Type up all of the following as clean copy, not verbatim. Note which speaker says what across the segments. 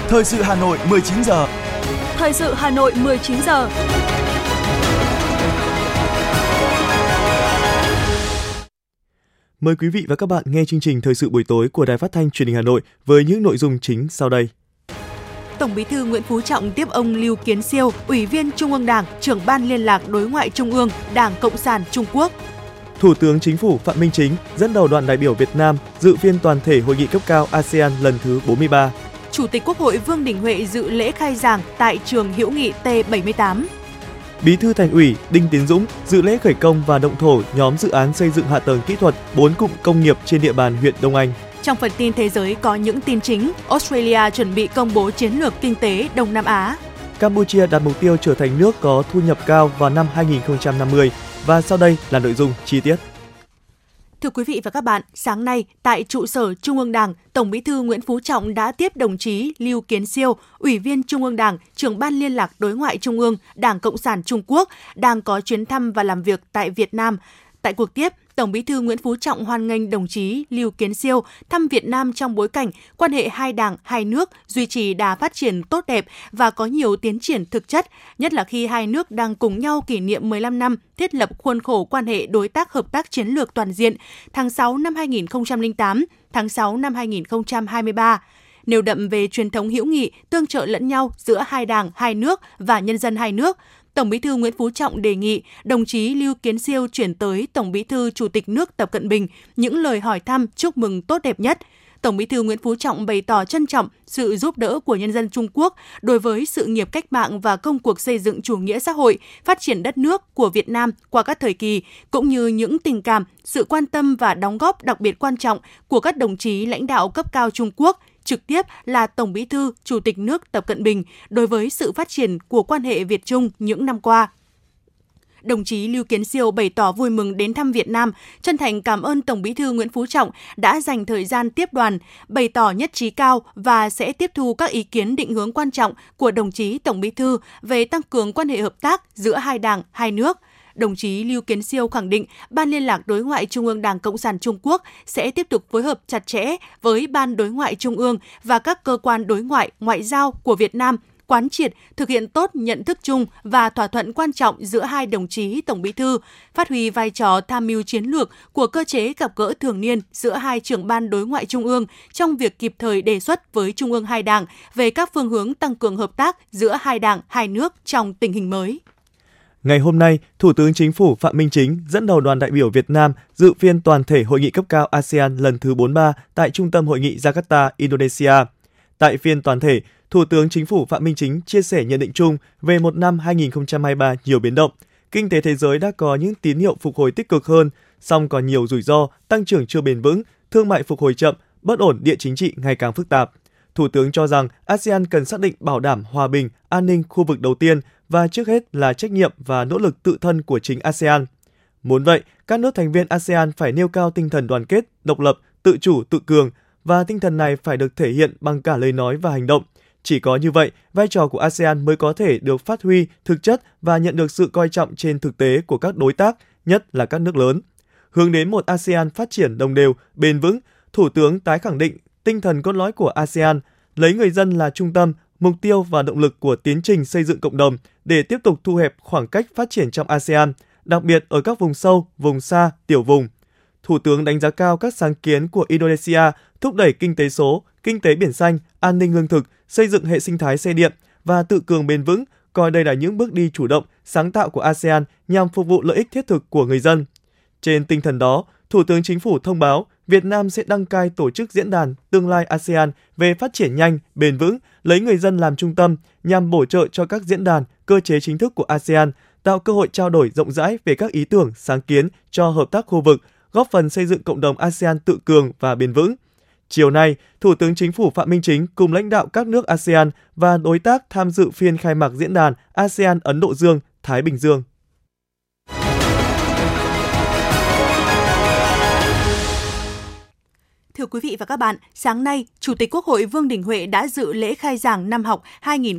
Speaker 1: Thời sự Hà Nội 19 giờ.
Speaker 2: Thời sự Hà Nội 19 giờ.
Speaker 3: Mời quý vị và các bạn nghe chương trình Thời sự buổi tối của Đài Phát thanh Truyền hình Hà Nội với những nội dung chính sau đây.
Speaker 4: Tổng Bí thư Nguyễn Phú Trọng tiếp ông Lưu Kiến Siêu, Ủy viên Trung ương Đảng, Trưởng ban Liên lạc Đối ngoại Trung ương, Đảng Cộng sản Trung Quốc.
Speaker 3: Thủ tướng Chính phủ Phạm Minh Chính dẫn đầu đoàn đại biểu Việt Nam dự phiên toàn thể hội nghị cấp cao ASEAN lần thứ 43.
Speaker 4: Chủ tịch Quốc hội Vương Đình Huệ dự lễ khai giảng tại trường hữu nghị T78.
Speaker 3: Bí thư Thành ủy Đinh Tiến Dũng dự lễ khởi công và động thổ nhóm dự án xây dựng hạ tầng kỹ thuật 4 cụm công nghiệp trên địa bàn huyện Đông Anh.
Speaker 4: Trong phần tin thế giới có những tin chính, Australia chuẩn bị công bố chiến lược kinh tế Đông Nam Á.
Speaker 3: Campuchia đặt mục tiêu trở thành nước có thu nhập cao vào năm 2050 và sau đây là nội dung chi tiết.
Speaker 4: Thưa quý vị và các bạn, sáng nay tại trụ sở Trung ương Đảng, Tổng Bí thư Nguyễn Phú Trọng đã tiếp đồng chí Lưu Kiến Siêu, Ủy viên Trung ương Đảng, Trưởng ban Liên lạc Đối ngoại Trung ương, Đảng Cộng sản Trung Quốc, đang có chuyến thăm và làm việc tại Việt Nam. Tại cuộc tiếp, Tổng Bí thư Nguyễn Phú Trọng hoan nghênh đồng chí Lưu Kiến Siêu thăm Việt Nam trong bối cảnh quan hệ hai đảng, hai nước duy trì đà phát triển tốt đẹp và có nhiều tiến triển thực chất, nhất là khi hai nước đang cùng nhau kỷ niệm 15 năm thiết lập khuôn khổ quan hệ đối tác hợp tác chiến lược toàn diện tháng 6 năm 2008, tháng 6 năm 2023. Nêu đậm về truyền thống hữu nghị, tương trợ lẫn nhau giữa hai đảng, hai nước và nhân dân hai nước, Tổng Bí thư Nguyễn Phú Trọng đề nghị đồng chí Lưu Kiến Siêu chuyển tới Tổng Bí thư Chủ tịch nước Tập Cận Bình những lời hỏi thăm chúc mừng tốt đẹp nhất. Tổng Bí thư Nguyễn Phú Trọng bày tỏ trân trọng sự giúp đỡ của nhân dân Trung Quốc đối với sự nghiệp cách mạng và công cuộc xây dựng chủ nghĩa xã hội, phát triển đất nước của Việt Nam qua các thời kỳ, cũng như những tình cảm, sự quan tâm và đóng góp đặc biệt quan trọng của các đồng chí lãnh đạo cấp cao Trung Quốc, trực tiếp là Tổng Bí thư, Chủ tịch nước Tập Cận Bình đối với sự phát triển của quan hệ Việt-Trung những năm qua. Đồng chí Lưu Kiến Siêu bày tỏ vui mừng đến thăm Việt Nam, chân thành cảm ơn Tổng Bí thư Nguyễn Phú Trọng đã dành thời gian tiếp đoàn, bày tỏ nhất trí cao và sẽ tiếp thu các ý kiến định hướng quan trọng của đồng chí Tổng Bí thư về tăng cường quan hệ hợp tác giữa hai đảng, hai nước. Đồng chí Lưu Kiến Siêu khẳng định Ban Liên lạc Đối ngoại Trung ương Đảng Cộng sản Trung Quốc sẽ tiếp tục phối hợp chặt chẽ với Ban Đối ngoại Trung ương và các cơ quan đối ngoại, ngoại giao của Việt Nam, quán triệt, thực hiện tốt nhận thức chung và thỏa thuận quan trọng giữa hai đồng chí Tổng Bí thư, phát huy vai trò tham mưu chiến lược của cơ chế gặp gỡ thường niên giữa hai trưởng ban đối ngoại Trung ương trong việc kịp thời đề xuất với Trung ương hai đảng về các phương hướng tăng cường hợp tác giữa hai đảng, hai nước trong tình hình mới.
Speaker 3: Ngày hôm nay, Thủ tướng Chính phủ Phạm Minh Chính dẫn đầu đoàn đại biểu Việt Nam dự phiên toàn thể hội nghị cấp cao ASEAN lần thứ 43 tại Trung tâm Hội nghị Jakarta, Indonesia. Tại phiên toàn thể, Thủ tướng Chính phủ Phạm Minh Chính chia sẻ nhận định chung về một năm 2023 nhiều biến động. Kinh tế thế giới đã có những tín hiệu phục hồi tích cực hơn, song còn nhiều rủi ro, tăng trưởng chưa bền vững, thương mại phục hồi chậm, bất ổn địa chính trị ngày càng phức tạp. Thủ tướng cho rằng ASEAN cần xác định bảo đảm hòa bình, an ninh khu vực đầu tiên và trước hết là trách nhiệm và nỗ lực tự thân của chính ASEAN. Muốn vậy, các nước thành viên ASEAN phải nêu cao tinh thần đoàn kết, độc lập, tự chủ, tự cường và tinh thần này phải được thể hiện bằng cả lời nói và hành động. Chỉ có như vậy, vai trò của ASEAN mới có thể được phát huy thực chất và nhận được sự coi trọng trên thực tế của các đối tác, nhất là các nước lớn. Hướng đến một ASEAN phát triển đồng đều, bền vững, Thủ tướng tái khẳng định tinh thần cốt lõi của ASEAN, lấy người dân là trung tâm, mục tiêu và động lực của tiến trình xây dựng cộng đồng để tiếp tục thu hẹp khoảng cách phát triển trong ASEAN, đặc biệt ở các vùng sâu, vùng xa, tiểu vùng. Thủ tướng đánh giá cao các sáng kiến của Indonesia thúc đẩy kinh tế số, kinh tế biển xanh, an ninh lương thực, xây dựng hệ sinh thái xe điện và tự cường bền vững, coi đây là những bước đi chủ động, sáng tạo của ASEAN nhằm phục vụ lợi ích thiết thực của người dân. Trên tinh thần đó, Thủ tướng Chính phủ thông báo Việt Nam sẽ đăng cai tổ chức diễn đàn Tương lai ASEAN về phát triển nhanh, bền vững, lấy người dân làm trung tâm nhằm bổ trợ cho các diễn đàn, cơ chế chính thức của ASEAN, tạo cơ hội trao đổi rộng rãi về các ý tưởng, sáng kiến cho hợp tác khu vực, góp phần xây dựng cộng đồng ASEAN tự cường và bền vững. Chiều nay, Thủ tướng Chính phủ Phạm Minh Chính cùng lãnh đạo các nước ASEAN và đối tác tham dự phiên khai mạc diễn đàn ASEAN Ấn Độ Dương, Thái Bình Dương.
Speaker 4: Thưa Thưa quý vị và các bạn, sáng nay, Chủ tịch Quốc hội Vương Đình Huệ đã dự lễ khai giảng năm học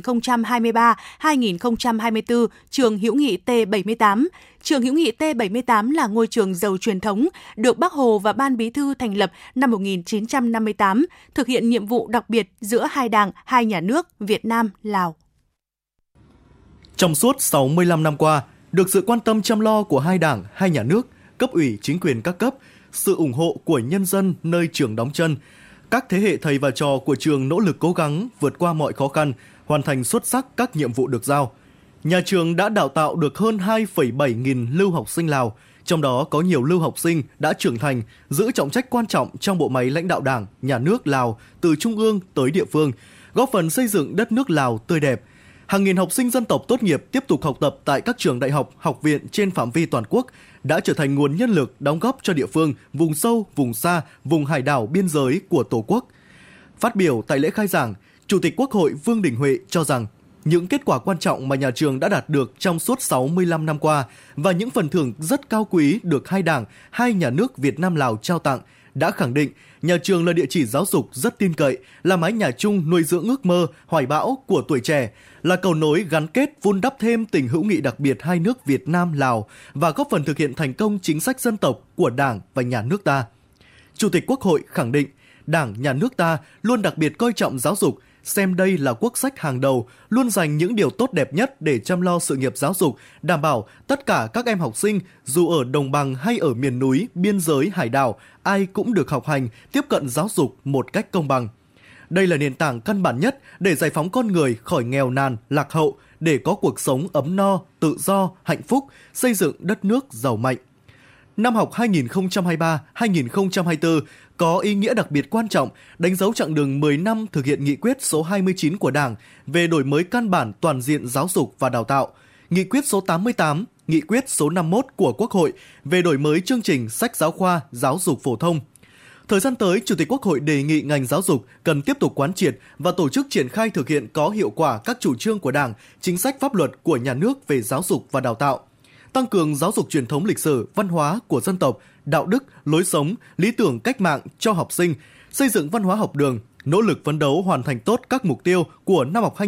Speaker 4: 2023-2024 trường Hữu nghị T78. Trường Hữu nghị T78 là ngôi trường giàu truyền thống, được Bác Hồ và Ban Bí thư thành lập năm 1958, thực hiện nhiệm vụ đặc biệt giữa hai đảng, hai nhà nước Việt Nam, Lào.
Speaker 5: Trong suốt 65 năm qua, được sự quan tâm chăm lo của hai đảng, hai nhà nước, cấp ủy chính quyền các cấp, sự ủng hộ của nhân dân nơi trường đóng chân, các thế hệ thầy và trò của trường nỗ lực cố gắng vượt qua mọi khó khăn, hoàn thành xuất sắc các nhiệm vụ được giao. Nhà trường đã đào tạo được hơn 2,7 nghìn lưu học sinh Lào, trong đó có nhiều lưu học sinh đã trưởng thành, giữ trọng trách quan trọng trong bộ máy lãnh đạo Đảng, Nhà nước Lào từ trung ương tới địa phương, góp phần xây dựng đất nước Lào tươi đẹp. Hàng nghìn học sinh dân tộc tốt nghiệp tiếp tục học tập tại các trường đại học, học viện trên phạm vi toàn quốc, đã trở thành nguồn nhân lực đóng góp cho địa phương, vùng sâu, vùng xa, vùng hải đảo biên giới của Tổ quốc. Phát biểu tại lễ khai giảng, Chủ tịch Quốc hội Vương Đình Huệ cho rằng những kết quả quan trọng mà nhà trường đã đạt được trong suốt 65 năm qua và những phần thưởng rất cao quý được hai đảng, hai nhà nước Việt Nam Lào trao tặng đã khẳng định nhà trường là địa chỉ giáo dục rất tin cậy, là mái nhà chung nuôi dưỡng ước mơ, hoài bão của tuổi trẻ, là cầu nối gắn kết vun đắp thêm tình hữu nghị đặc biệt hai nước Việt Nam Lào và góp phần thực hiện thành công chính sách dân tộc của Đảng và nhà nước ta. Chủ tịch Quốc hội khẳng định Đảng, nhà nước ta luôn đặc biệt coi trọng giáo dục, xem đây là quốc sách hàng đầu, luôn dành những điều tốt đẹp nhất để chăm lo sự nghiệp giáo dục, đảm bảo tất cả các em học sinh, dù ở đồng bằng hay ở miền núi, biên giới, hải đảo, ai cũng được học hành, tiếp cận giáo dục một cách công bằng. Đây là nền tảng căn bản nhất để giải phóng con người khỏi nghèo nàn, lạc hậu, để có cuộc sống ấm no, tự do, hạnh phúc, xây dựng đất nước giàu mạnh. Năm học 2023-2024 có ý nghĩa đặc biệt quan trọng, đánh dấu chặng đường 10 năm thực hiện nghị quyết số 29 của Đảng về đổi mới căn bản toàn diện giáo dục và đào tạo, nghị quyết số 88, nghị quyết số 51 của Quốc hội về đổi mới chương trình sách giáo khoa giáo dục phổ thông. Thời gian tới, Chủ tịch Quốc hội đề nghị ngành giáo dục cần tiếp tục quán triệt và tổ chức triển khai thực hiện có hiệu quả các chủ trương của Đảng, chính sách pháp luật của nhà nước về giáo dục và đào tạo, tăng cường giáo dục truyền thống lịch sử, văn hóa của dân tộc, đạo đức, lối sống, lý tưởng cách mạng cho học sinh, xây dựng văn hóa học đường, nỗ lực phấn đấu hoàn thành tốt các mục tiêu của năm học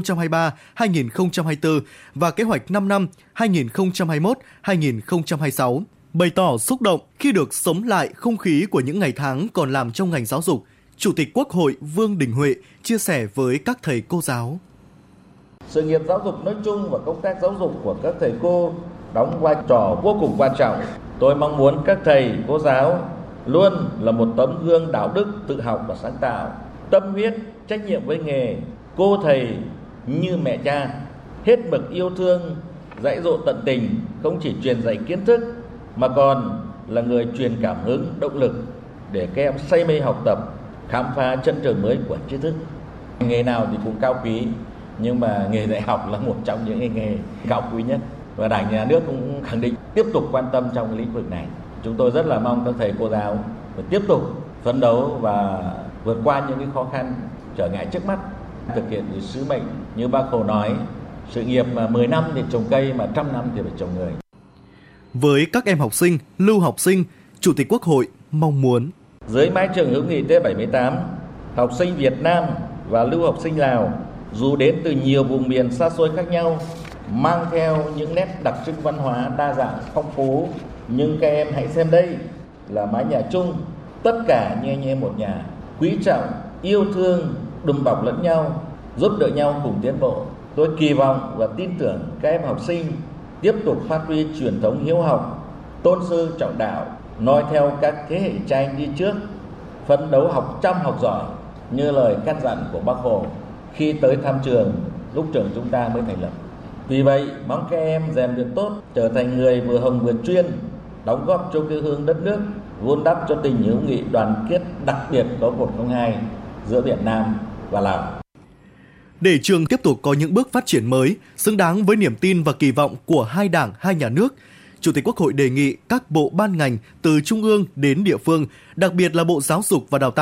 Speaker 5: 2023-2024 và kế hoạch 5 năm 2021-2026. Bày tỏ xúc động khi được sống lại không khí của những ngày tháng còn làm trong ngành giáo dục, Chủ tịch Quốc hội Vương Đình Huệ chia sẻ với các thầy cô giáo.
Speaker 6: Sự nghiệp giáo dục nói chung và công tác giáo dục của các thầy cô đóng vai trò vô cùng quan trọng. Tôi mong muốn các thầy, cô giáo luôn là một tấm gương đạo đức, tự học và sáng tạo, tâm huyết, trách nhiệm với nghề, cô thầy như mẹ cha, hết mực yêu thương, dạy dỗ tận tình, không chỉ truyền dạy kiến thức mà còn là người truyền cảm hứng, động lực để các em say mê học tập, khám phá chân trời mới của tri thức. Nghề nào thì cũng cao quý, nhưng mà nghề dạy học là một trong những nghề cao quý nhất. Và Đảng, nhà nước cũng khẳng định tiếp tục quan tâm trong lĩnh vực này. Chúng tôi rất là mong các thầy cô giáo tiếp tục phấn đấu và vượt qua những cái khó khăn, trở ngại trước mắt, thực hiện sứ mệnh như Bác Hồ nói, sự nghiệp mà 10 năm thì trồng cây mà 100 năm thì phải trồng người.
Speaker 5: Với các em học sinh, lưu học sinh, Chủ tịch Quốc hội mong muốn
Speaker 6: dưới mái trường hữu nghị T78, học sinh Việt Nam và lưu học sinh Lào dù đến từ nhiều vùng miền xa xôi khác nhau, mang theo những nét đặc trưng văn hóa đa dạng phong phú, nhưng các em hãy xem đây là mái nhà chung, tất cả như anh em một nhà, quý trọng, yêu thương, đùm bọc lẫn nhau, giúp đỡ nhau cùng tiến bộ. Tôi kỳ vọng và tin tưởng các em học sinh tiếp tục phát huy truyền thống hiếu học, tôn sư trọng đạo, noi theo các thế hệ cha anh đi trước, phấn đấu học chăm học giỏi như lời căn dặn của Bác Hồ khi tới thăm trường lúc trường chúng ta mới thành lập. Vì vậy, mong các em rèn luyện tốt, trở thành người vừa hồng vừa chuyên, đóng góp cho quê hương đất nước, vun đắp cho tình hữu nghị đoàn kết đặc biệt có 102 giữa Việt Nam và Lào.
Speaker 5: Để trường tiếp tục có những bước phát triển mới, xứng đáng với niềm tin và kỳ vọng của hai đảng, hai nhà nước, Chủ tịch Quốc hội đề nghị các bộ ban ngành từ trung ương đến địa phương, đặc biệt là Bộ Giáo dục và Đào tạo,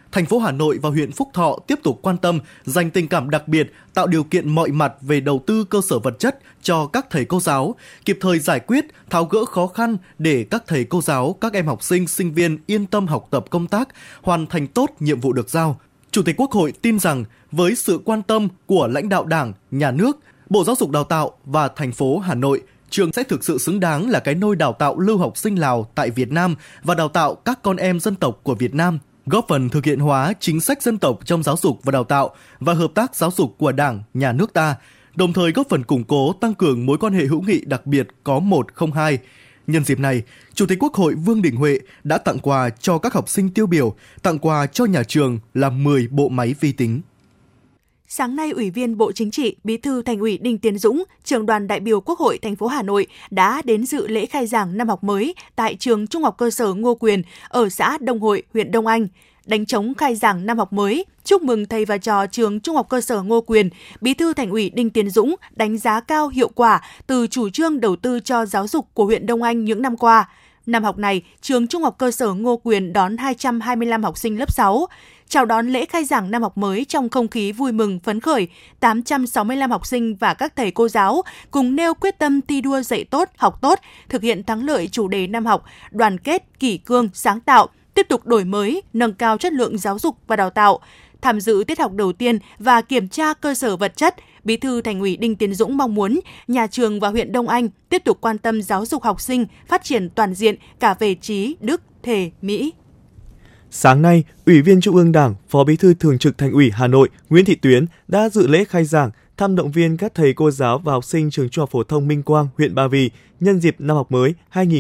Speaker 5: thành phố Hà Nội và huyện Phúc Thọ tiếp tục quan tâm, dành tình cảm đặc biệt, tạo điều kiện mọi mặt về đầu tư cơ sở vật chất cho các thầy cô giáo, kịp thời giải quyết, tháo gỡ khó khăn để các thầy cô giáo, các em học sinh, sinh viên yên tâm học tập công tác, hoàn thành tốt nhiệm vụ được giao. Chủ tịch Quốc hội tin rằng với sự quan tâm của lãnh đạo Đảng, Nhà nước, Bộ Giáo dục Đào tạo và thành phố Hà Nội, trường sẽ thực sự xứng đáng là cái nôi đào tạo lưu học sinh Lào tại Việt Nam và đào tạo các con em dân tộc của Việt Nam, góp phần thực hiện hóa chính sách dân tộc trong giáo dục và đào tạo và hợp tác giáo dục của Đảng, Nhà nước ta, đồng thời góp phần củng cố tăng cường mối quan hệ hữu nghị đặc biệt có 1 không 2. Nhân dịp này, Chủ tịch Quốc hội Vương Đình Huệ đã tặng quà cho các học sinh tiêu biểu, tặng quà cho nhà trường là 10 bộ máy vi tính.
Speaker 4: Sáng nay, Ủy viên Bộ Chính trị, Bí thư Thành ủy Đinh Tiến Dũng, Trưởng đoàn đại biểu Quốc hội thành phố Hà Nội đã đến dự lễ khai giảng năm học mới tại trường Trung học cơ sở Ngô Quyền ở xã Đông Hội, huyện Đông Anh. Đánh trống khai giảng năm học mới, chúc mừng thầy và trò trường Trung học cơ sở Ngô Quyền, Bí thư Thành ủy Đinh Tiến Dũng đánh giá cao hiệu quả từ chủ trương đầu tư cho giáo dục của huyện Đông Anh những năm qua. Năm học này, trường Trung học cơ sở Ngô Quyền đón 225 học sinh lớp 6. Chào đón lễ khai giảng năm học mới trong không khí vui mừng phấn khởi, 865 học sinh và các thầy cô giáo cùng nêu quyết tâm thi đua dạy tốt, học tốt, thực hiện thắng lợi chủ đề năm học, đoàn kết, kỷ cương, sáng tạo, tiếp tục đổi mới, nâng cao chất lượng giáo dục và đào tạo. Tham dự tiết học đầu tiên và kiểm tra cơ sở vật chất, Bí thư Thành ủy Đinh Tiến Dũng mong muốn nhà trường và huyện Đông Anh tiếp tục quan tâm giáo dục học sinh, phát triển toàn diện cả về trí, đức, thể, mỹ.
Speaker 3: Sáng nay, Ủy viên Trung ương Đảng, Phó Bí thư Thường trực Thành ủy Hà Nội Nguyễn Thị Tuyến đã dự lễ khai giảng, thăm động viên các thầy cô giáo và học sinh trường Trung học phổ thông Minh Quang, huyện Ba Vì nhân dịp năm học mới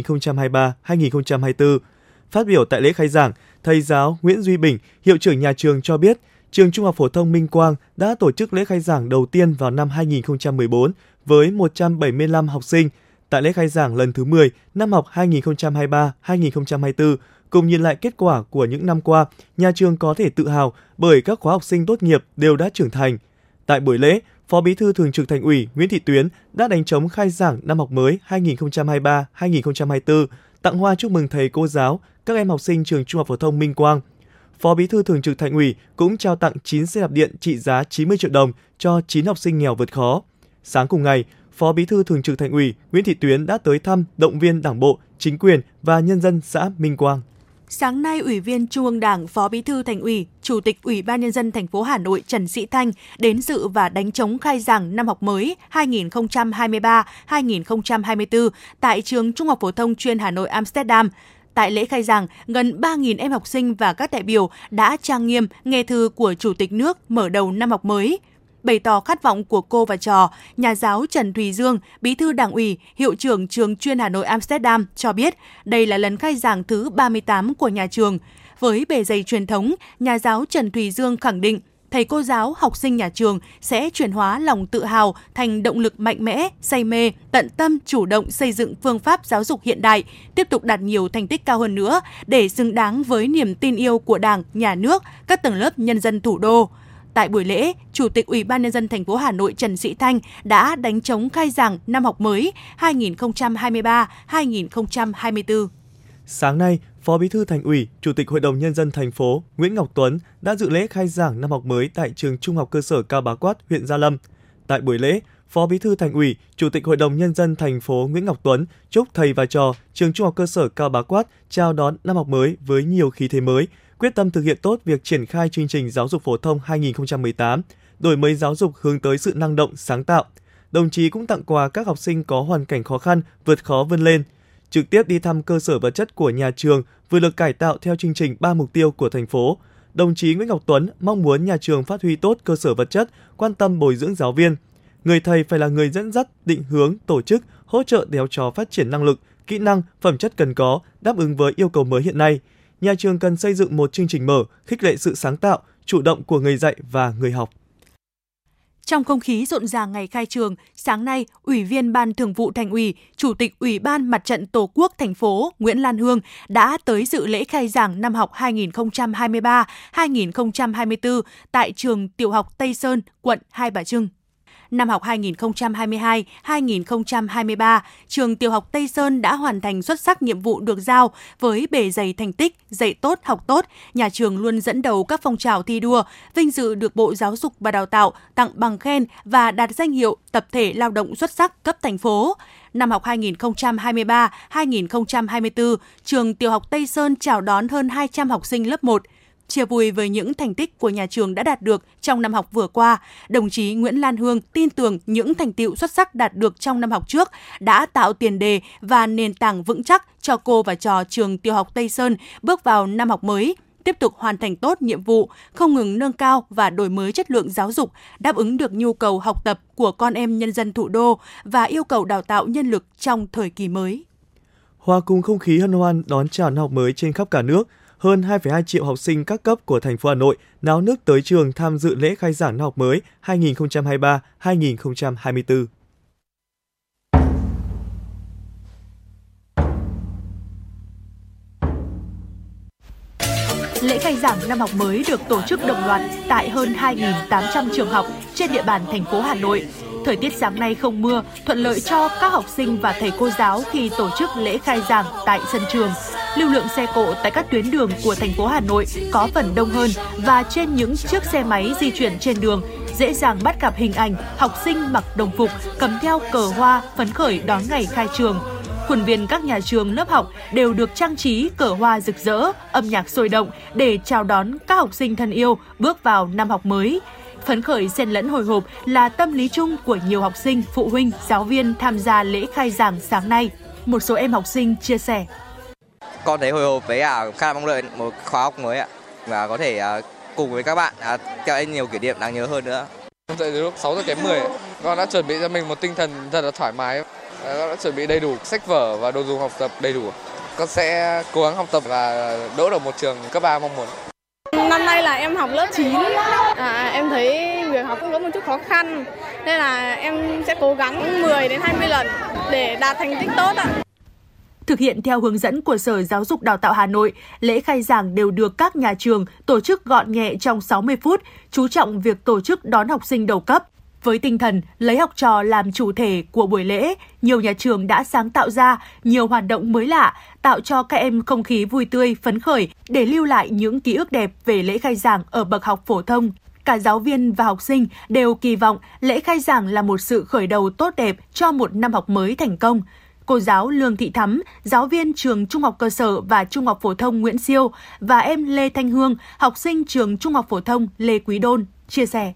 Speaker 3: 2023-2024. Phát biểu tại lễ khai giảng, thầy giáo Nguyễn Duy Bình, hiệu trưởng nhà trường cho biết, trường Trung học phổ thông Minh Quang đã tổ chức lễ khai giảng đầu tiên vào năm 2014 với 175 học sinh. Tại lễ khai giảng lần thứ 10 năm học 2023-2024, cùng nhìn lại kết quả của những năm qua, nhà trường có thể tự hào bởi các khóa học sinh tốt nghiệp đều đã trưởng thành. Tại buổi lễ, Phó Bí thư Thường trực Thành ủy Nguyễn Thị Tuyến đã đánh trống khai giảng năm học mới 2023-2024, tặng hoa chúc mừng thầy cô giáo, các em học sinh trường Trung học phổ thông Minh Quang. Phó Bí thư Thường trực Thành ủy cũng trao tặng 9 xe đạp điện trị giá 90 triệu đồng cho 9 học sinh nghèo vượt khó. Sáng cùng ngày, Phó Bí thư Thường trực Thành ủy Nguyễn Thị Tuyến đã tới thăm, động viên Đảng bộ, chính quyền và nhân dân xã Minh Quang.
Speaker 4: Sáng nay, Ủy viên Trung ương Đảng, Phó Bí thư Thành ủy, Chủ tịch Ủy ban Nhân dân thành phố Hà Nội Trần Sĩ Thanh đến dự và đánh trống khai giảng năm học mới 2023-2024 tại trường Trung học phổ thông chuyên Hà Nội Amsterdam. Tại lễ khai giảng, gần 3.000 em học sinh và các đại biểu đã trang nghiêm nghe thư của Chủ tịch nước mở đầu năm học mới. Bày tỏ khát vọng của cô và trò, nhà giáo Trần Thùy Dương, Bí thư Đảng ủy, Hiệu trưởng trường chuyên Hà Nội Amsterdam cho biết đây là lần khai giảng thứ 38 của nhà trường. Với bề dày truyền thống, nhà giáo Trần Thùy Dương khẳng định thầy cô giáo, học sinh nhà trường sẽ chuyển hóa lòng tự hào thành động lực mạnh mẽ, say mê, tận tâm, chủ động xây dựng phương pháp giáo dục hiện đại, tiếp tục đạt nhiều thành tích cao hơn nữa để xứng đáng với niềm tin yêu của Đảng, Nhà nước, các tầng lớp nhân dân thủ đô. Tại buổi lễ, Chủ tịch Ủy ban Nhân dân thành phố Hà Nội Trần Sĩ Thanh đã đánh trống khai giảng năm học mới 2023-2024.
Speaker 3: Sáng nay, Phó Bí thư Thành ủy, Chủ tịch Hội đồng Nhân dân thành phố Nguyễn Ngọc Tuấn đã dự lễ khai giảng năm học mới tại trường Trung học cơ sở Cao Bá Quát, huyện Gia Lâm. Tại buổi lễ, Phó Bí thư Thành ủy, Chủ tịch Hội đồng Nhân dân thành phố Nguyễn Ngọc Tuấn chúc thầy và trò trường Trung học cơ sở Cao Bá Quát chào đón năm học mới với nhiều khí thế mới, quyết tâm thực hiện tốt việc triển khai chương trình giáo dục phổ thông 2018, đổi mới giáo dục hướng tới sự năng động, sáng tạo. Đồng chí cũng tặng quà các học sinh có hoàn cảnh khó khăn, vượt khó vươn lên. Trực tiếp đi thăm cơ sở vật chất của nhà trường vừa được cải tạo theo chương trình 3 mục tiêu của thành phố. Đồng chí Nguyễn Ngọc Tuấn mong muốn nhà trường phát huy tốt cơ sở vật chất, quan tâm bồi dưỡng giáo viên. Người thầy phải là người dẫn dắt, định hướng, tổ chức, hỗ trợ để học trò phát triển năng lực, kỹ năng, phẩm chất cần có, đáp ứng với yêu cầu mới hiện nay. Nhà trường cần xây dựng một chương trình mở, khích lệ sự sáng tạo, chủ động của người dạy và người học.
Speaker 4: Trong không khí rộn ràng ngày khai trường, sáng nay, Ủy viên Ban Thường vụ Thành ủy, Chủ tịch Ủy ban Mặt trận Tổ quốc thành phố Nguyễn Lan Hương đã tới dự lễ khai giảng năm học 2023-2024 tại trường Tiểu học Tây Sơn, quận Hai Bà Trưng. năm học 2022-2023, trường tiểu học Tây Sơn đã hoàn thành xuất sắc nhiệm vụ được giao với bề dày thành tích, dạy tốt, học tốt. Nhà trường luôn dẫn đầu các phong trào thi đua, vinh dự được Bộ Giáo dục và Đào tạo tặng bằng khen và đạt danh hiệu tập thể lao động xuất sắc cấp thành phố. Năm học 2023-2024, trường tiểu học Tây Sơn chào đón hơn 200 học sinh lớp 1. Chia vui với những thành tích của nhà trường đã đạt được trong năm học vừa qua, đồng chí Nguyễn Lan Hương tin tưởng những thành tựu xuất sắc đạt được trong năm học trước đã tạo tiền đề và nền tảng vững chắc cho cô và trò trường tiểu học Tây Sơn bước vào năm học mới, tiếp tục hoàn thành tốt nhiệm vụ, không ngừng nâng cao và đổi mới chất lượng giáo dục, đáp ứng được nhu cầu học tập của con em nhân dân thủ đô và yêu cầu đào tạo nhân lực trong thời kỳ mới.
Speaker 3: Hòa cùng không khí hân hoan đón chào năm học mới trên khắp cả nước, hơn 2,2 triệu học sinh các cấp của thành phố Hà Nội náo nức tới trường tham dự lễ khai giảng năm học mới 2023-2024.
Speaker 4: Lễ khai giảng năm học mới được tổ chức đồng loạt tại hơn 2.800 trường học trên địa bàn thành phố Hà Nội. Thời tiết sáng nay không mưa, thuận lợi cho các học sinh và thầy cô giáo khi tổ chức lễ khai giảng tại sân trường. Lưu lượng xe cộ tại các tuyến đường của thành phố Hà Nội có phần đông hơn và trên những chiếc xe máy di chuyển trên đường, dễ dàng bắt gặp hình ảnh học sinh mặc đồng phục cầm theo cờ hoa phấn khởi đón ngày khai trường. Khuôn viên các nhà trường lớp học đều được trang trí cờ hoa rực rỡ, âm nhạc sôi động để chào đón các học sinh thân yêu bước vào năm học mới. Phấn khởi xen lẫn hồi hộp là tâm lý chung của nhiều học sinh, phụ huynh, giáo viên tham gia lễ khai giảng sáng nay. Một số em học sinh chia sẻ.
Speaker 7: Con thấy hồi hộp với khá là mong đợi một khóa học mới và có thể cùng với các bạn cho anh nhiều kỷ niệm đáng nhớ hơn nữa.
Speaker 8: Dậy từ lúc 6 giờ kém 10, con đã chuẩn bị cho mình một tinh thần thật là thoải mái. Con đã chuẩn bị đầy đủ sách vở và đồ dùng học tập đầy đủ. Con sẽ cố gắng học tập và đỗ được một trường cấp 3 mong muốn.
Speaker 9: Năm nay là em học lớp 9, em thấy việc học cũng có một chút khó khăn, nên là em sẽ cố gắng 10 đến 20 lần để đạt thành tích tốt ạ.
Speaker 4: Thực hiện theo hướng dẫn của Sở Giáo dục Đào tạo Hà Nội, lễ khai giảng đều được các nhà trường tổ chức gọn nhẹ trong 60 phút, chú trọng việc tổ chức đón học sinh đầu cấp. Với tinh thần lấy học trò làm chủ thể của buổi lễ, nhiều nhà trường đã sáng tạo ra nhiều hoạt động mới lạ, tạo cho các em không khí vui tươi, phấn khởi để lưu lại những ký ức đẹp về lễ khai giảng ở bậc học phổ thông. Cả giáo viên và học sinh đều kỳ vọng lễ khai giảng là một sự khởi đầu tốt đẹp cho một năm học mới thành công. Cô giáo Lương Thị Thắm, giáo viên trường Trung học cơ sở và Trung học phổ thông Nguyễn Siêu và em Lê Thanh Hương, học sinh trường Trung học phổ thông Lê Quý Đôn, chia sẻ.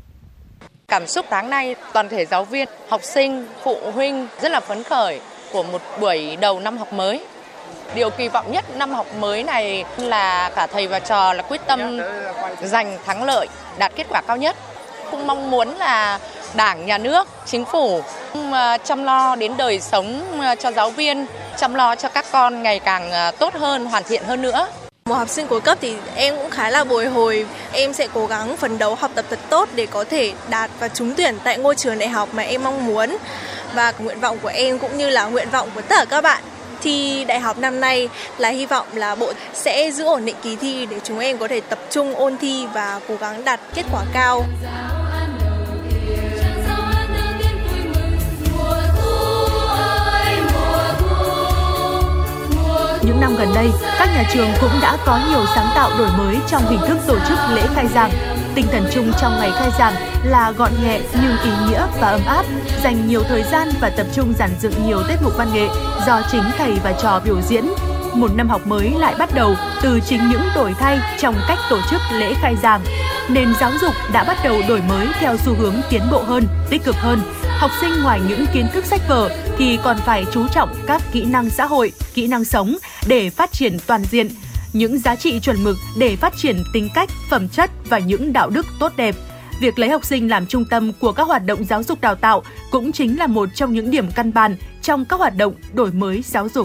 Speaker 10: Cảm xúc tháng nay, toàn thể giáo viên, học sinh, phụ huynh rất là phấn khởi của một buổi đầu năm học mới. Điều kỳ vọng nhất năm học mới này là cả thầy và trò là quyết tâm giành thắng lợi, đạt kết quả cao nhất. Cũng mong muốn là Đảng, Nhà nước, Chính phủ chăm lo đến đời sống cho giáo viên, chăm lo cho các con ngày càng tốt hơn, hoàn thiện hơn nữa.
Speaker 9: Một học sinh cuối cấp thì em cũng khá là bồi hồi. Em sẽ cố gắng phấn đấu học tập thật tốt để có thể đạt và trúng tuyển tại ngôi trường đại học mà em mong muốn. Và nguyện vọng của em cũng như là nguyện vọng của tất cả các bạn thi đại học năm nay là hy vọng là Bộ sẽ giữ ổn định kỳ thi để chúng em có thể tập trung ôn thi và cố gắng đạt kết quả cao.
Speaker 4: Những năm gần đây, các nhà trường cũng đã có nhiều sáng tạo đổi mới trong hình thức tổ chức lễ khai giảng. Tinh thần chung trong ngày khai giảng là gọn nhẹ nhưng ý nghĩa và ấm áp, dành nhiều thời gian và tập trung dàn dựng nhiều tiết mục văn nghệ do chính thầy và trò biểu diễn. Một năm học mới lại bắt đầu từ chính những đổi thay trong cách tổ chức lễ khai giảng. Nền giáo dục đã bắt đầu đổi mới theo xu hướng tiến bộ hơn, tích cực hơn. Học sinh ngoài những kiến thức sách vở thì còn phải chú trọng các kỹ năng xã hội, kỹ năng sống để phát triển toàn diện, những giá trị chuẩn mực để phát triển tính cách, phẩm chất và những đạo đức tốt đẹp. Việc lấy học sinh làm trung tâm của các hoạt động giáo dục đào tạo cũng chính là một trong những điểm căn bản trong các hoạt động đổi mới giáo dục.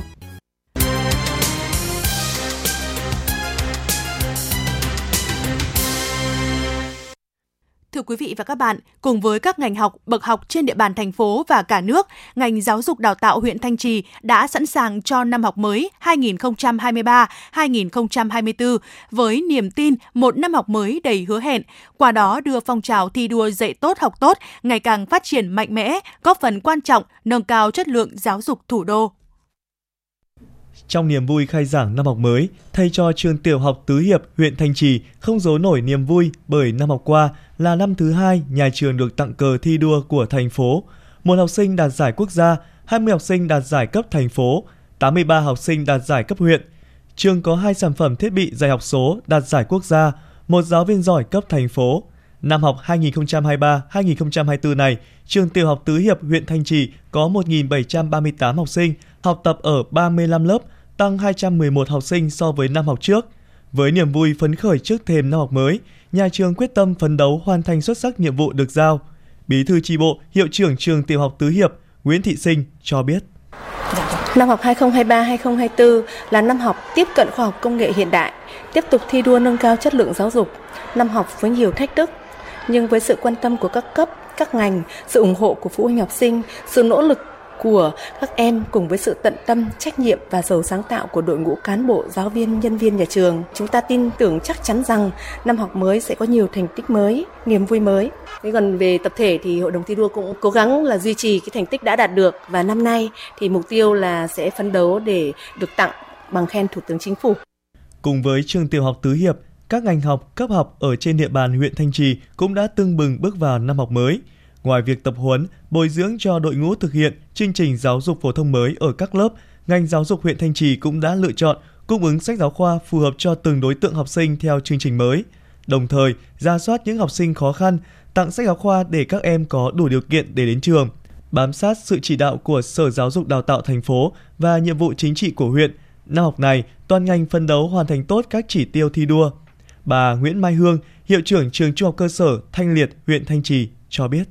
Speaker 4: Thưa quý vị và các bạn, cùng với các ngành học, bậc học trên địa bàn thành phố và cả nước, ngành giáo dục đào tạo huyện Thanh Trì đã sẵn sàng cho năm học mới 2023-2024 với niềm tin một năm học mới đầy hứa hẹn, qua đó đưa phong trào thi đua dạy tốt học tốt ngày càng phát triển mạnh mẽ, góp phần quan trọng nâng cao chất lượng giáo dục thủ đô.
Speaker 3: Trong niềm vui khai giảng năm học mới, thầy trò trường tiểu học Tứ Hiệp, huyện Thanh Trì không giấu nổi niềm vui bởi năm học qua là năm thứ 2 nhà trường được tặng cờ thi đua của thành phố. 1 học sinh đạt giải quốc gia, 20 học sinh đạt giải cấp thành phố, 83 học sinh đạt giải cấp huyện. Trường có 2 sản phẩm thiết bị dạy học số đạt giải quốc gia, 1 giáo viên giỏi cấp thành phố. Năm học 2023-2024 này, trường tiểu học Tứ Hiệp, huyện Thanh Trì có 1.738 học sinh học tập ở 35 lớp, tăng 211 học sinh so với năm học trước. Với niềm vui phấn khởi trước thềm năm học mới, nhà trường quyết tâm phấn đấu hoàn thành xuất sắc nhiệm vụ được giao. Bí thư chi bộ, hiệu trưởng trường tiểu học Tứ Hiệp, Nguyễn Thị Sinh cho biết.
Speaker 11: Năm học 2023-2024 là năm học tiếp cận khoa học công nghệ hiện đại, tiếp tục thi đua nâng cao chất lượng giáo dục. Năm học với nhiều thách thức, nhưng với sự quan tâm của các cấp, các ngành, sự ủng hộ của phụ huynh học sinh, sự nỗ lực của các em cùng với sự tận tâm, trách nhiệm và giàu sáng tạo của đội ngũ cán bộ, giáo viên, nhân viên nhà trường, chúng ta tin tưởng chắc chắn rằng năm học mới sẽ có nhiều thành tích mới, niềm vui mới. Thế còn về tập thể thì hội đồng thi đua cũng cố gắng là duy trì cái thành tích đã đạt được, và năm nay thì mục tiêu là sẽ phấn đấu để được tặng bằng khen Thủ tướng Chính phủ.
Speaker 3: Cùng với trường tiểu học Tứ Hiệp, các ngành học, cấp học ở trên địa bàn huyện Thanh Trì cũng đã tưng bừng bước vào năm học mới. Ngoài việc tập huấn, bồi dưỡng cho đội ngũ thực hiện chương trình giáo dục phổ thông mới ở các lớp, ngành giáo dục huyện Thanh Trì cũng đã lựa chọn cung ứng sách giáo khoa phù hợp cho từng đối tượng học sinh theo chương trình mới. Đồng thời, rà soát những học sinh khó khăn, tặng sách giáo khoa để các em có đủ điều kiện để đến trường. Bám sát sự chỉ đạo của Sở Giáo dục Đào tạo thành phố và nhiệm vụ chính trị của huyện, năm học này toàn ngành phấn đấu hoàn thành tốt các chỉ tiêu thi đua. Bà Nguyễn Mai Hương, hiệu trưởng trường Trung học cơ sở Thanh Liệt, huyện Thanh Trì cho biết.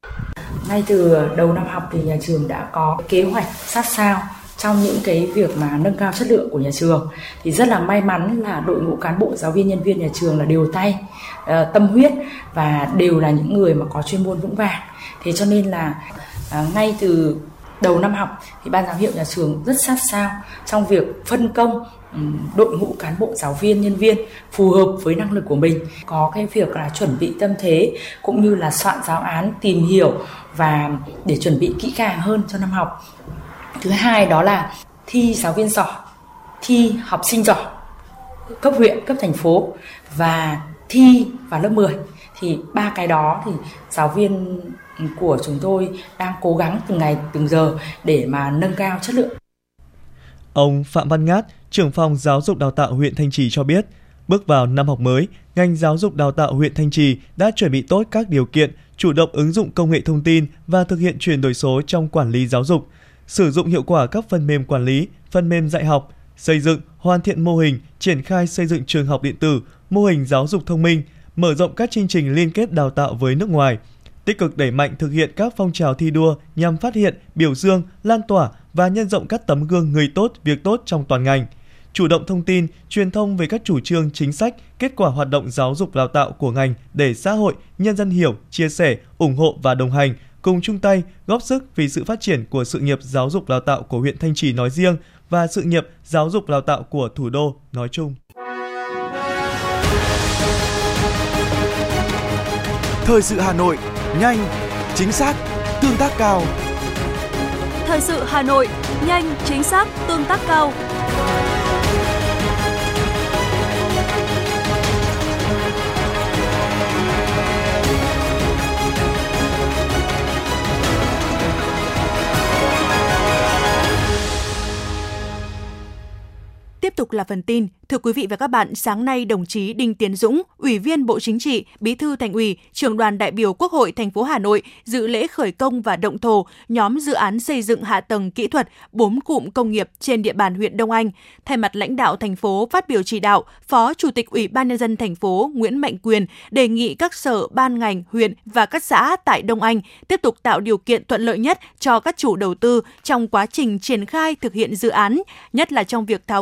Speaker 12: Ngay từ đầu năm học thì nhà trường đã có kế hoạch sát sao trong những cái việc mà nâng cao chất lượng của nhà trường. Thì rất là may mắn là đội ngũ cán bộ, giáo viên, nhân viên nhà trường là đều tay, tâm huyết và đều là những người mà có chuyên môn vững vàng. Thế cho nên là ngay từ đầu năm học thì ban giám hiệu nhà trường rất sát sao trong việc phân công đội ngũ cán bộ, giáo viên, nhân viên phù hợp với năng lực của mình, có cái việc là chuẩn bị tâm thế cũng như là soạn giáo án, tìm hiểu và để chuẩn bị kỹ càng hơn cho năm học. Thứ hai đó là thi giáo viên giỏi, thi học sinh giỏi cấp huyện, cấp thành phố và thi vào lớp 10. Thì 3 cái đó thì giáo viên của chúng tôi đang cố gắng từng ngày từng giờ để mà nâng cao chất lượng.
Speaker 3: Ông Phạm Văn Ngát, trưởng phòng giáo dục đào tạo huyện Thanh Trì cho biết, bước vào năm học mới, ngành giáo dục đào tạo huyện Thanh Trì đã chuẩn bị tốt các điều kiện, chủ động ứng dụng công nghệ thông tin và thực hiện chuyển đổi số trong quản lý giáo dục, sử dụng hiệu quả các phần mềm quản lý, phần mềm dạy học, xây dựng, hoàn thiện mô hình, triển khai xây dựng trường học điện tử, mô hình giáo dục thông minh, mở rộng các chương trình liên kết đào tạo với nước ngoài, tích cực đẩy mạnh thực hiện các phong trào thi đua nhằm phát hiện, biểu dương, lan tỏa và nhân rộng các tấm gương người tốt, việc tốt trong toàn ngành, chủ động thông tin, truyền thông về các chủ trương, chính sách, kết quả hoạt động giáo dục đào tạo của ngành để xã hội, nhân dân hiểu, chia sẻ, ủng hộ và đồng hành, cùng chung tay góp sức vì sự phát triển của sự nghiệp giáo dục đào tạo của huyện Thanh Trì nói riêng và sự nghiệp giáo dục đào tạo của thủ đô nói chung.
Speaker 1: Thời sự Hà Nội, nhanh, chính xác, tương tác cao.
Speaker 2: Thời sự Hà Nội, nhanh, chính xác, tương tác cao.
Speaker 4: Tiếp tục là phần tin. Thưa quý vị và các bạn, sáng nay đồng chí Đinh Tiến Dũng, Ủy viên Bộ Chính trị, Bí thư Thành ủy, Trưởng đoàn đại biểu Quốc hội thành phố Hà Nội dự lễ khởi công và động thổ nhóm dự án xây dựng hạ tầng kỹ thuật 4 cụm công nghiệp trên địa bàn huyện Đông Anh. Thay mặt lãnh đạo thành phố phát biểu chỉ đạo, Phó Chủ tịch Ủy ban nhân dân thành phố Nguyễn Mạnh Quyền đề nghị các sở, ban ngành, huyện và các xã tại Đông Anh tiếp tục tạo điều kiện thuận lợi nhất cho các chủ đầu tư trong quá trình triển khai thực hiện dự án, nhất là trong việc tháo gỡ khó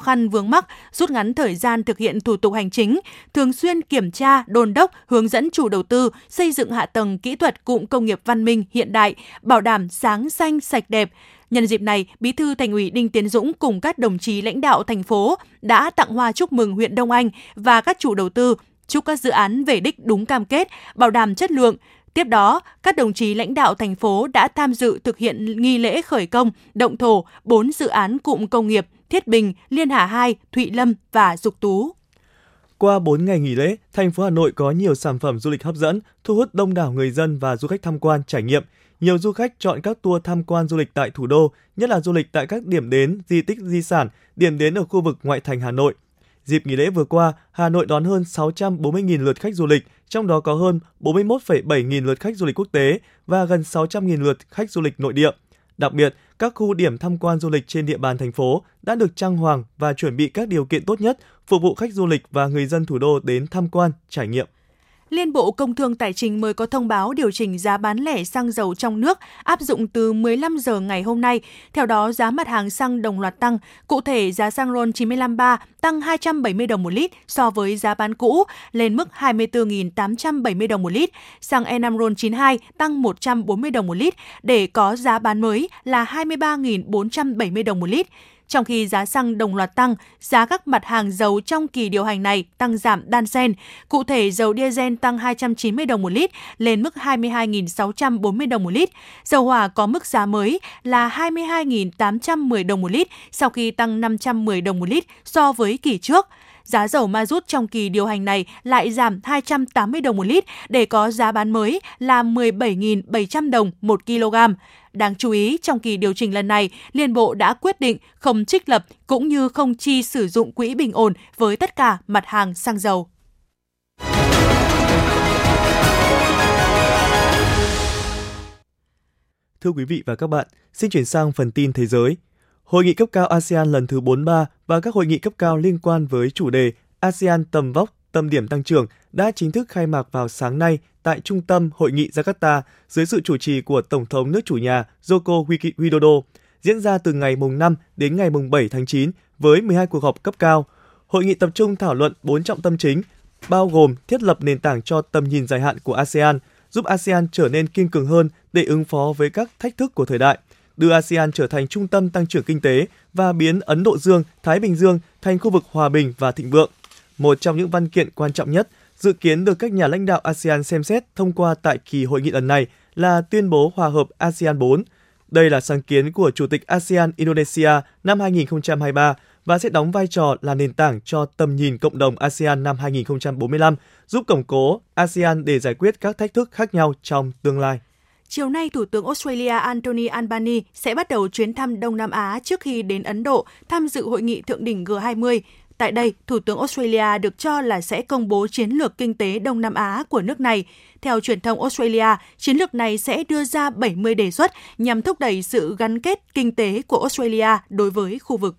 Speaker 4: khăn vướng mắc, rút ngắn thời gian thực hiện thủ tục hành chính, thường xuyên kiểm tra, đôn đốc, hướng dẫn chủ đầu tư xây dựng hạ tầng kỹ thuật cụm công nghiệp văn minh hiện đại, bảo đảm sáng xanh sạch đẹp. Nhân dịp này, Bí thư Thành ủy Đinh Tiến Dũng cùng các đồng chí lãnh đạo thành phố đã tặng hoa chúc mừng huyện Đông Anh và các chủ đầu tư, chúc các dự án về đích đúng cam kết, bảo đảm chất lượng. Tiếp đó, các đồng chí lãnh đạo thành phố đã tham dự thực hiện nghi lễ khởi công, động thổ 4 dự án cụm công nghiệp Thiết Bình, Liên Hà 2, Thụy Lâm và Dục Tú.
Speaker 3: Qua 4 ngày nghỉ lễ, thành phố Hà Nội có nhiều sản phẩm du lịch hấp dẫn, thu hút đông đảo người dân và du khách tham quan, trải nghiệm. Nhiều du khách chọn các tour tham quan du lịch tại thủ đô, nhất là du lịch tại các điểm đến, di tích di sản, điểm đến ở khu vực ngoại thành Hà Nội. Dịp nghỉ lễ vừa qua, Hà Nội đón hơn 640.000 lượt khách du lịch, trong đó có hơn 41,7 nghìn lượt khách du lịch quốc tế và gần 600.000 lượt khách du lịch nội địa. Đặc biệt, các khu điểm tham quan du lịch trên địa bàn thành phố đã được trang hoàng và chuẩn bị các điều kiện tốt nhất phục vụ khách du lịch và người dân thủ đô đến tham quan, trải nghiệm.
Speaker 4: Liên Bộ Công Thương Tài chính mới có thông báo điều chỉnh giá bán lẻ xăng dầu trong nước áp dụng từ 15 giờ ngày hôm nay. Theo đó, giá mặt hàng xăng đồng loạt tăng. Cụ thể, giá xăng RON 95.3 tăng 270 đồng một lít so với giá bán cũ, lên mức 24.870 đồng một lít. Xăng E5 RON 92 tăng 140 đồng một lít để có giá bán mới là 23.470 đồng một lít. Trong khi giá xăng đồng loạt tăng, giá các mặt hàng dầu trong kỳ điều hành này tăng giảm đan xen. Cụ thể, dầu diesel tăng 290 đồng một lít lên mức 22.640 đồng một lít. Dầu hỏa có mức giá mới là 22.810 đồng một lít sau khi tăng 510 đồng một lít so với kỳ trước. Giá dầu ma rút trong kỳ điều hành này lại giảm 280 đồng một lít để có giá bán mới là 17.700 đồng một kg. Đáng chú ý, trong kỳ điều chỉnh lần này, Liên Bộ đã quyết định không trích lập cũng như không chi sử dụng quỹ bình ổn với tất cả mặt hàng xăng dầu.
Speaker 3: Thưa quý vị và các bạn, xin chuyển sang phần tin thế giới. Hội nghị cấp cao ASEAN lần thứ 43 và các hội nghị cấp cao liên quan với chủ đề ASEAN tầm vóc, tâm điểm tăng trưởng đã chính thức khai mạc vào sáng nay tại Trung tâm Hội nghị Jakarta dưới sự chủ trì của Tổng thống nước chủ nhà Joko Widodo, diễn ra từ ngày mùng 5 đến ngày mùng 7 tháng 9 với 12 cuộc họp cấp cao. Hội nghị tập trung thảo luận 4 trọng tâm chính, bao gồm thiết lập nền tảng cho tầm nhìn dài hạn của ASEAN, giúp ASEAN trở nên kiên cường hơn để ứng phó với các thách thức của thời đại, đưa ASEAN trở thành trung tâm tăng trưởng kinh tế và biến Ấn Độ Dương, Thái Bình Dương thành khu vực hòa bình và thịnh vượng. Một trong những văn kiện quan trọng nhất dự kiến được các nhà lãnh đạo ASEAN xem xét thông qua tại kỳ hội nghị lần này là tuyên bố hòa hợp ASEAN 4. Đây là sáng kiến của Chủ tịch ASEAN Indonesia năm 2023 và sẽ đóng vai trò là nền tảng cho tầm nhìn cộng đồng ASEAN năm 2045, giúp củng cố ASEAN để giải quyết các thách thức khác nhau trong tương lai.
Speaker 4: Chiều nay, Thủ tướng Australia Anthony Albanese sẽ bắt đầu chuyến thăm Đông Nam Á trước khi đến Ấn Độ tham dự hội nghị thượng đỉnh G20. Tại đây, Thủ tướng Australia được cho là sẽ công bố chiến lược kinh tế Đông Nam Á của nước này. Theo truyền thông Australia, chiến lược này sẽ đưa ra 70 đề xuất nhằm thúc đẩy sự gắn kết kinh tế của Australia đối với khu vực.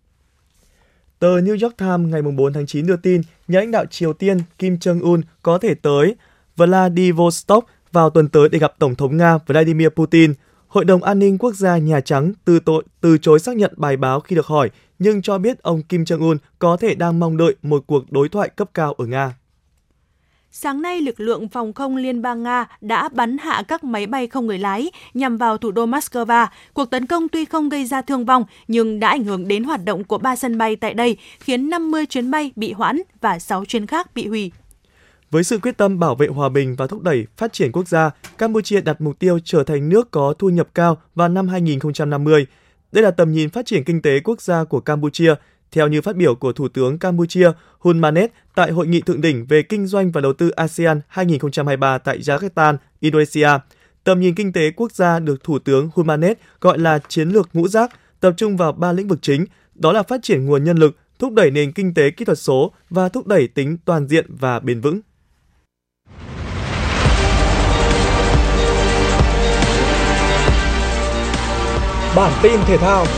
Speaker 3: Tờ New York Times ngày 4 tháng 9 đưa tin, nhà lãnh đạo Triều Tiên Kim Jong-un có thể tới Vladivostok vào tuần tới để gặp Tổng thống Nga Vladimir Putin. Hội đồng An ninh Quốc gia Nhà Trắng từ chối xác nhận bài báo khi được hỏi, nhưng cho biết ông Kim Jong-un có thể đang mong đợi một cuộc đối thoại cấp cao ở Nga.
Speaker 4: Sáng nay, lực lượng phòng không Liên bang Nga đã bắn hạ các máy bay không người lái nhằm vào thủ đô Moscow. Cuộc tấn công tuy không gây ra thương vong, nhưng đã ảnh hưởng đến hoạt động của 3 sân bay tại đây, khiến 50 chuyến bay bị hoãn và 6 chuyến khác bị hủy.
Speaker 3: Với sự quyết tâm bảo vệ hòa bình và thúc đẩy phát triển quốc gia, Campuchia đặt mục tiêu trở thành nước có thu nhập cao vào năm 2050. Đây là tầm nhìn phát triển kinh tế quốc gia của Campuchia, theo như phát biểu của Thủ tướng Campuchia Hun Manet tại Hội nghị thượng đỉnh về kinh doanh và đầu tư ASEAN 2023 tại Jakarta, Indonesia. Tầm nhìn kinh tế quốc gia được Thủ tướng Hun Manet gọi là chiến lược ngũ giác, tập trung vào 3 lĩnh vực chính, đó là phát triển nguồn nhân lực, thúc đẩy nền kinh tế kỹ thuật số và thúc đẩy tính toàn diện và bền vững.
Speaker 1: Bản tin thể thao.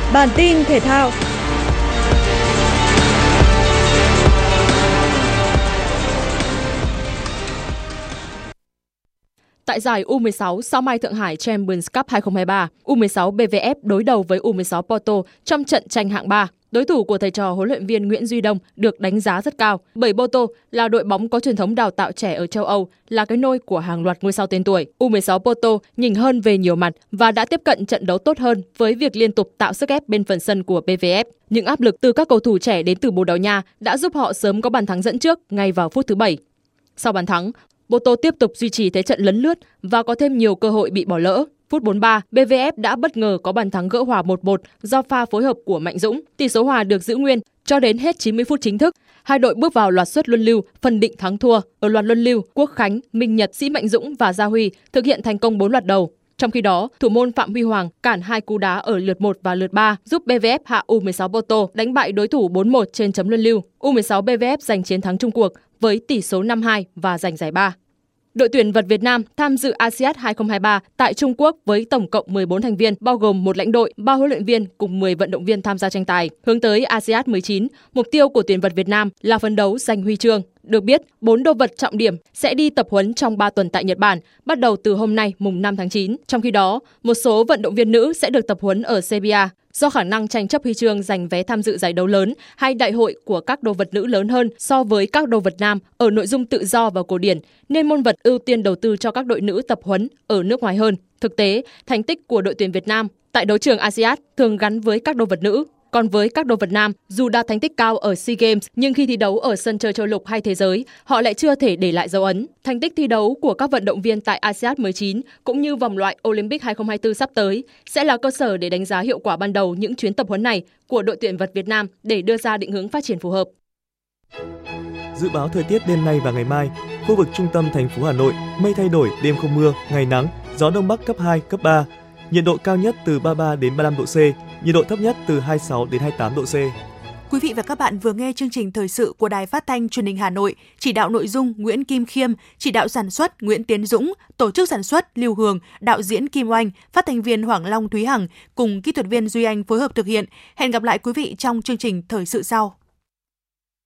Speaker 13: Tại giải U16 Sao Mai Thượng Hải Champions Cup 2023, U16 BVF đối đầu với U16 Porto trong trận tranh hạng 3. Đối thủ của thầy trò huấn luyện viên Nguyễn Duy Đông được đánh giá rất cao bởi Porto là đội bóng có truyền thống đào tạo trẻ ở châu Âu, là cái nôi của hàng loạt ngôi sao tên tuổi. U16 Porto nhỉnh hơn về nhiều mặt và đã tiếp cận trận đấu tốt hơn với việc liên tục tạo sức ép bên phần sân của PVF. Những áp lực từ các cầu thủ trẻ đến từ Bồ Đào Nha đã giúp họ sớm có bàn thắng dẫn trước ngay vào phút thứ 7. Sau bàn thắng, Porto tiếp tục duy trì thế trận lấn lướt và có thêm nhiều cơ hội bị bỏ lỡ. Phút 43, BVF đã bất ngờ có bàn thắng gỡ hòa 1-1 do pha phối hợp của Mạnh Dũng. Tỷ số hòa được giữ nguyên cho đến hết 90 phút chính thức. Hai đội bước vào loạt suất luân lưu phân định thắng thua. Ở loạt luân lưu, Quốc Khánh, Minh Nhật, Sĩ Mạnh Dũng và Gia Huy thực hiện thành công 4 loạt đầu. Trong khi đó, thủ môn Phạm Huy Hoàng cản 2 cú đá ở lượt 1 và lượt 3 giúp BVF hạ U16 Porto đánh bại đối thủ 4-1 trên chấm luân lưu. U16 BVF giành chiến thắng chung cuộc với tỷ số 5-2 và giành giải 3. Đội tuyển vật Việt Nam tham dự ASEAN 2023 tại Trung Quốc với tổng cộng 14 thành viên, bao gồm một lãnh đội, 3 huấn luyện viên cùng 10 vận động viên tham gia tranh tài. Hướng tới ASEAN 19, mục tiêu của tuyển vật Việt Nam là phấn đấu giành huy chương. Được biết, 4 đô vật trọng điểm sẽ đi tập huấn trong 3 tuần tại Nhật Bản, bắt đầu từ hôm nay mùng 5 tháng 9. Trong khi đó, một số vận động viên nữ sẽ được tập huấn ở Serbia. Do khả năng tranh chấp huy chương giành vé tham dự giải đấu lớn hay đại hội của các đồ vật nữ lớn hơn so với các đồ vật nam ở nội dung tự do và cổ điển, nên môn vật ưu tiên đầu tư cho các đội nữ tập huấn ở nước ngoài hơn. Thực tế, thành tích của đội tuyển Việt Nam tại đấu trường ASEAN thường gắn với các đồ vật nữ. Còn với các đồ vật nam, dù đạt thành tích cao ở SEA Games nhưng khi thi đấu ở sân chơi châu lục hay thế giới, họ lại chưa thể để lại dấu ấn. Thành tích thi đấu của các vận động viên tại ASEAN 19 cũng như vòng loại Olympic 2024 sắp tới sẽ là cơ sở để đánh giá hiệu quả ban đầu những chuyến tập huấn này của đội tuyển vật Việt Nam để đưa ra định hướng phát triển phù hợp.
Speaker 3: Dự báo thời tiết đêm nay và ngày mai, khu vực trung tâm thành phố Hà Nội mây thay đổi, đêm không mưa, ngày nắng, gió đông bắc cấp 2, cấp 3. Nhiệt độ cao nhất từ 33 đến 35 độ C, nhiệt độ thấp nhất từ 26 đến 28 độ C.
Speaker 4: Quý vị và các bạn vừa nghe chương trình thời sự của Đài Phát thanh Truyền hình Hà Nội, chỉ đạo nội dung Nguyễn Kim Khiêm, chỉ đạo sản xuất Nguyễn Tiến Dũng, tổ chức sản xuất Lưu Hường, đạo diễn Kim Oanh, phát thanh viên Hoàng Long Thúy Hằng cùng kỹ thuật viên Duy Anh phối hợp thực hiện. Hẹn gặp lại quý vị trong chương trình thời sự sau.